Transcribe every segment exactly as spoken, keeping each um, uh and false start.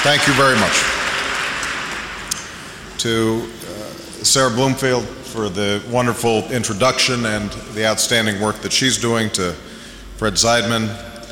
Thank you very much. To uh, Sarah Bloomfield for the wonderful introduction and the outstanding work that she's doing, to Fred Zeidman,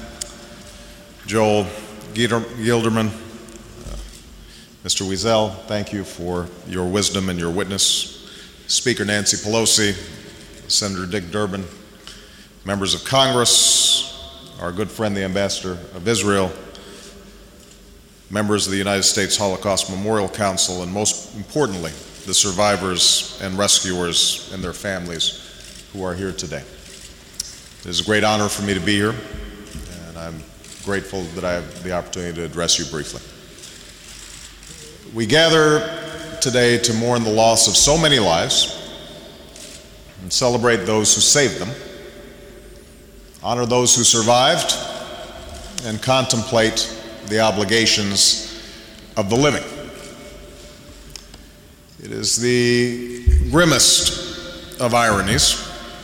Joel Gilderman, uh, Mister Wiesel, thank you for your wisdom and your witness. Speaker Nancy Pelosi, Senator Dick Durbin, members of Congress, our good friend the Ambassador of Israel, members of the United States Holocaust Memorial Council, and most importantly, the survivors and rescuers and their families who are here today. It is a great honor for me to be here, and I'm grateful that I have the opportunity to address you briefly. We gather today to mourn the loss of so many lives and celebrate those who saved them, honor those who survived, and contemplate the obligations of the living. It is the grimmest of ironies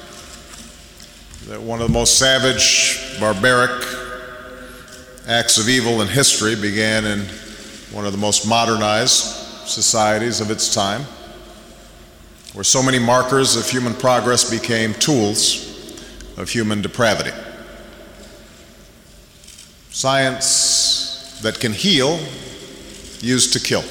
that one of the most savage, barbaric acts of evil in history began in one of the most modernized societies of its time, where so many markers of human progress became tools of human depravity. Science that can heal used to kill.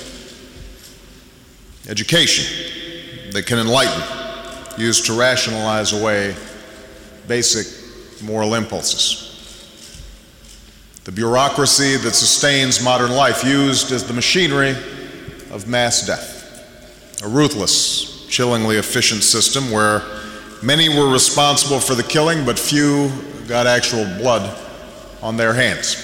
Education that can enlighten used to rationalize away basic moral impulses. The bureaucracy that sustains modern life used as the machinery of mass death. A ruthless, chillingly efficient system where many were responsible for the killing, but few got actual blood on their hands.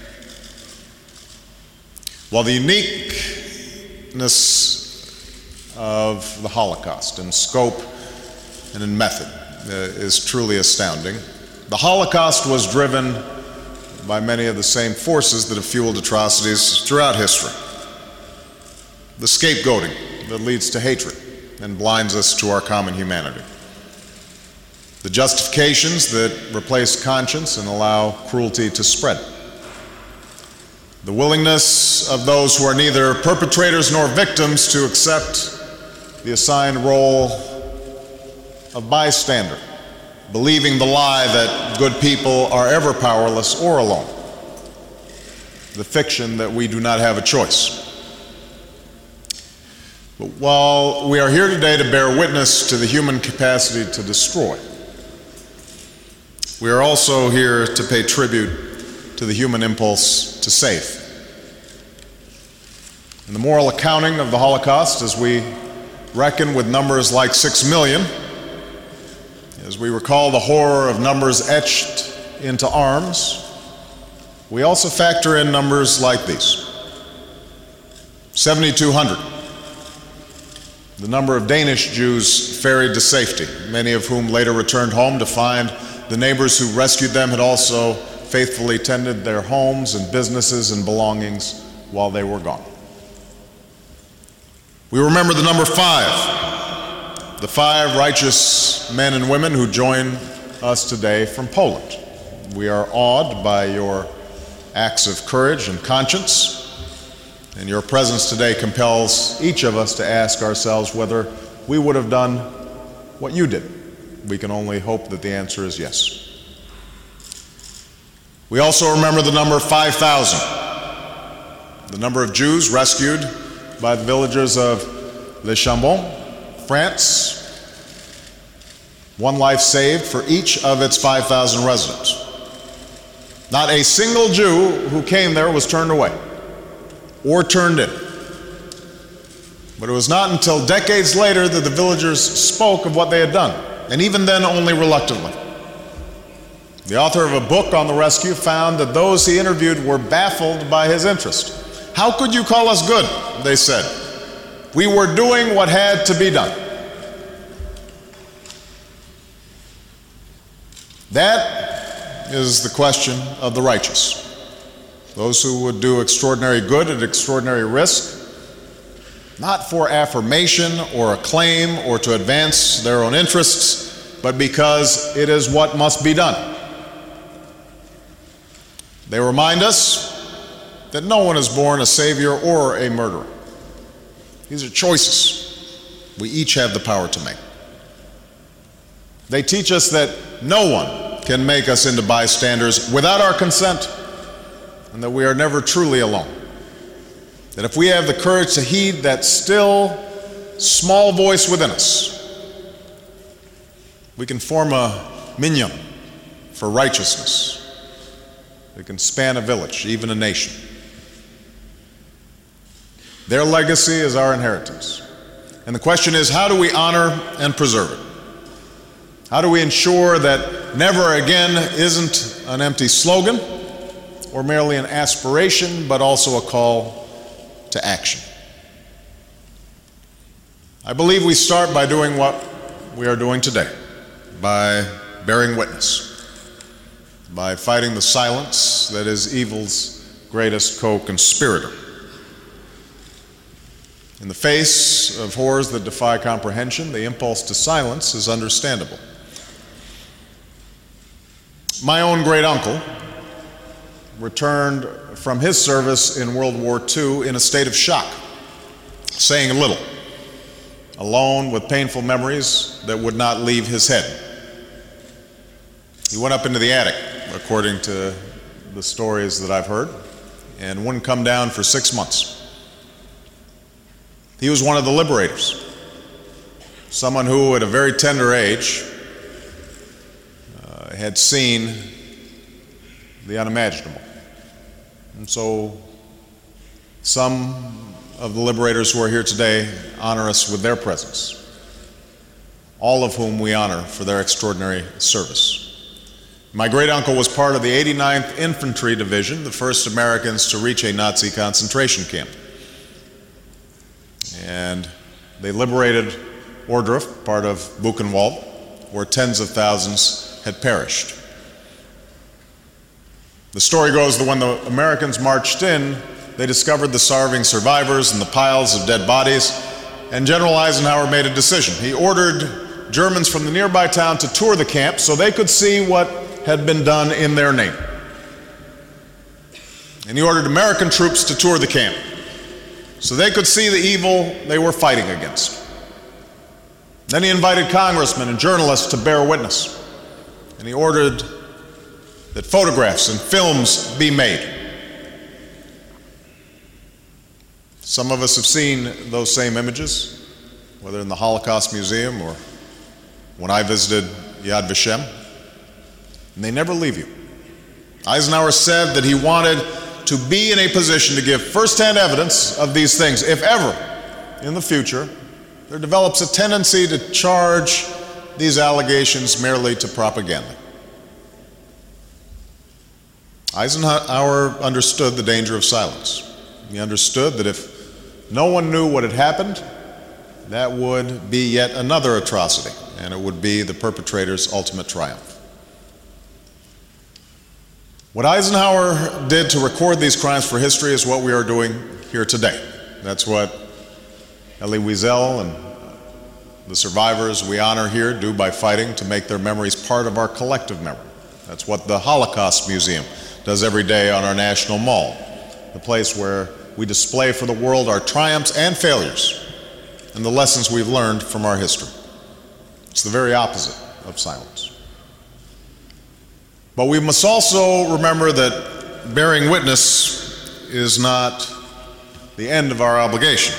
While the uniqueness of the Holocaust in scope and in method uh, is truly astounding, the Holocaust was driven by many of the same forces that have fueled atrocities throughout history. The scapegoating that leads to hatred and blinds us to our common humanity. The justifications that replace conscience and allow cruelty to spread. The willingness of those who are neither perpetrators nor victims to accept the assigned role of bystander, believing the lie that good people are ever powerless or alone, the fiction that we do not have a choice. But while we are here today to bear witness to the human capacity to destroy, we are also here to pay tribute to the human impulse to save. In the moral accounting of the Holocaust, as we reckon with numbers like six million, as we recall the horror of numbers etched into arms, we also factor in numbers like these. seventy-two hundred, the number of Danish Jews ferried to safety, many of whom later returned home to find the neighbors who rescued them had also faithfully tended their homes and businesses and belongings while they were gone. We remember the number five, the five righteous men and women who join us today from Poland. We are awed by your acts of courage and conscience, and your presence today compels each of us to ask ourselves whether we would have done what you did. We can only hope that the answer is yes. We also remember the number five thousand, the number of Jews rescued by the villagers of Le Chambon, France. One life saved for each of its five thousand residents. Not a single Jew who came there was turned away or turned in. But it was not until decades later that the villagers spoke of what they had done, and even then only reluctantly. The author of a book on the rescue found that those he interviewed were baffled by his interest. "How could you call us good?" they said. "We were doing what had to be done." That is the question of the righteous. Those who would do extraordinary good at extraordinary risk, not for affirmation or acclaim or to advance their own interests, but because it is what must be done. They remind us that no one is born a savior or a murderer. These are choices we each have the power to make. They teach us that no one can make us into bystanders without our consent, and that we are never truly alone. That if we have the courage to heed that still, small voice within us, we can form a minyan for righteousness that can span a village, even a nation. Their legacy is our inheritance. And the question is, how do we honor and preserve it? How do we ensure that never again isn't an empty slogan or merely an aspiration, but also a call to action? I believe we start by doing what we are doing today, by bearing witness, by fighting the silence that is evil's greatest co-conspirator. In the face of horrors that defy comprehension, the impulse to silence is understandable. My own great uncle returned from his service in World War Two in a state of shock, saying little, alone with painful memories that would not leave his head. He went up into the attic, according to the stories that I've heard, and wouldn't come down for six months. He was one of the liberators, someone who at a very tender age uh, had seen the unimaginable. And so some of the liberators who are here today honor us with their presence, all of whom we honor for their extraordinary service. My great uncle was part of the eighty-ninth Infantry Division, the first Americans to reach a Nazi concentration camp. And they liberated Ohrdruf, part of Buchenwald, where tens of thousands had perished. The story goes that when the Americans marched in, they discovered the starving survivors and the piles of dead bodies, and General Eisenhower made a decision. He ordered Germans from the nearby town to tour the camp so they could see what had been done in their name. And he ordered American troops to tour the camp so they could see the evil they were fighting against. Then he invited congressmen and journalists to bear witness, and he ordered that photographs and films be made. Some of us have seen those same images, whether in the Holocaust Museum or when I visited Yad Vashem, and they never leave you. Eisenhower said that he wanted to be in a position to give firsthand evidence of these things, if ever in the future there develops a tendency to charge these allegations merely to propaganda. Eisenhower understood the danger of silence. He understood that if no one knew what had happened, that would be yet another atrocity, and it would be the perpetrator's ultimate triumph. What Eisenhower did to record these crimes for history is what we are doing here today. That's what Elie Wiesel and the survivors we honor here do by fighting to make their memories part of our collective memory. That's what the Holocaust Museum does every day on our National Mall, the place where we display for the world our triumphs and failures and the lessons we've learned from our history. It's the very opposite of silence. But we must also remember that bearing witness is not the end of our obligation.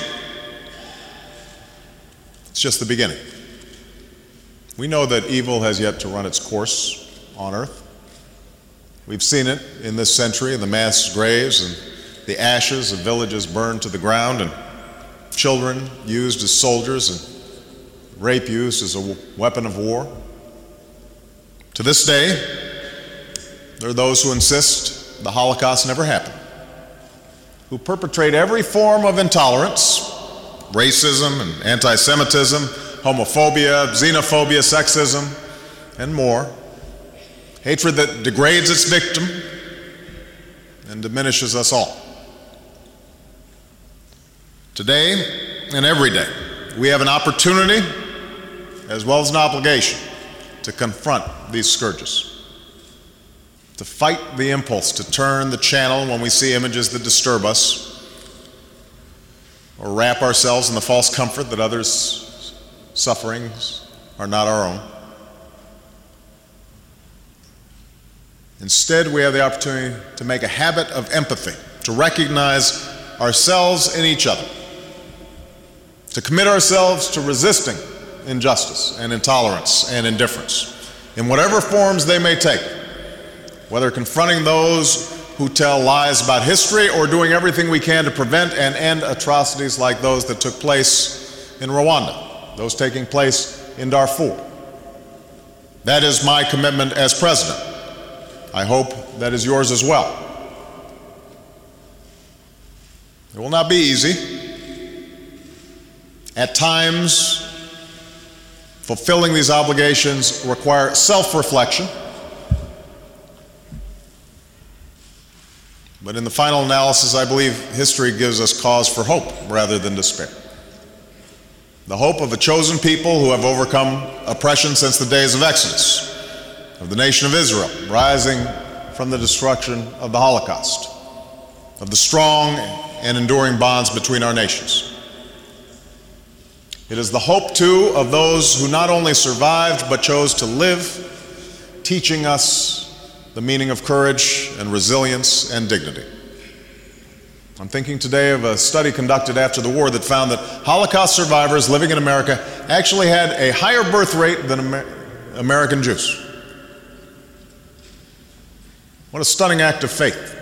It's just the beginning. We know that evil has yet to run its course on earth. We've seen it in this century in the mass graves and the ashes of villages burned to the ground, and children used as soldiers and rape used as a weapon of war. To this day, there are those who insist the Holocaust never happened, who perpetrate every form of intolerance, racism and anti-Semitism, homophobia, xenophobia, sexism, and more, hatred that degrades its victim and diminishes us all. Today and every day, we have an opportunity as well as an obligation to confront these scourges. to fight the impulse to turn the channel when we see images that disturb us, or wrap ourselves in the false comfort that others' sufferings are not our own. Instead, we have the opportunity to make a habit of empathy, to recognize ourselves in each other, to commit ourselves to resisting injustice and intolerance and indifference, in whatever forms they may take, whether confronting those who tell lies about history or doing everything we can to prevent and end atrocities like those that took place in Rwanda, those taking place in Darfur. That is my commitment as president. I hope that is yours as well. It will not be easy. At times, fulfilling these obligations require self-reflection. But in the final analysis, I believe history gives us cause for hope rather than despair. The hope of a chosen people who have overcome oppression since the days of Exodus, of the nation of Israel, rising from the destruction of the Holocaust, of the strong and enduring bonds between our nations. It is the hope, too, of those who not only survived but chose to live, teaching us the meaning of courage and resilience and dignity. I'm thinking today of a study conducted after the war that found that Holocaust survivors living in America actually had a higher birth rate than Amer- American Jews. What a stunning act of faith.